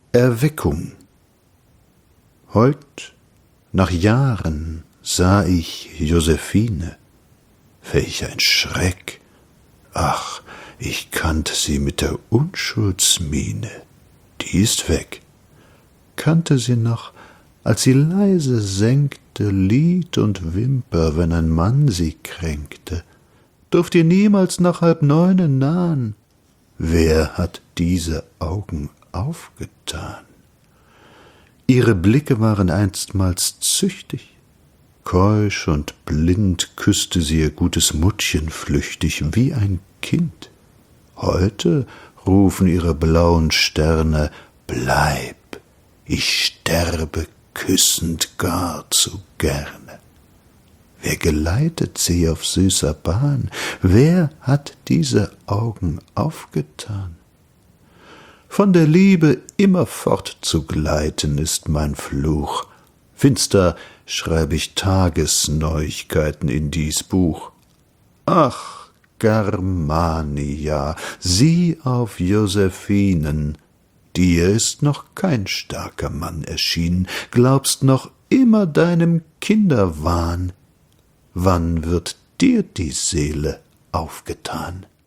Erweckung. Heut, nach Jahren, sah ich Josephine. Welch ein Schreck! Ach, ich kannte sie mit der Unschuldsmiene. Die ist weg. Kannte sie noch, als sie leise senkte Lid und Wimper, wenn ein Mann sie kränkte. Durft ihr niemals nach 8:30 nahen. Wer hat diese Augen aufgetan? Ihre Blicke waren einstmals züchtig. Keusch und blind küßte sie ihr gutes Muttchen flüchtig, wie ein Kind. Heute rufen ihre blauen Sterne: Bleib, ich sterbe küssend gar zu gerne. Wer geleitet sie auf süßer Bahn? Wer hat diese Augen aufgetan? Von der Liebe immerfort zu gleiten ist mein Fluch. Finster schreib ich Tagesneuigkeiten in dies Buch. Ach, Germania, sieh auf Josephinen, dir ist noch kein starker Mann erschienen, glaubst noch immer deinem Kinderwahn. Wann wird dir die Seele aufgetan?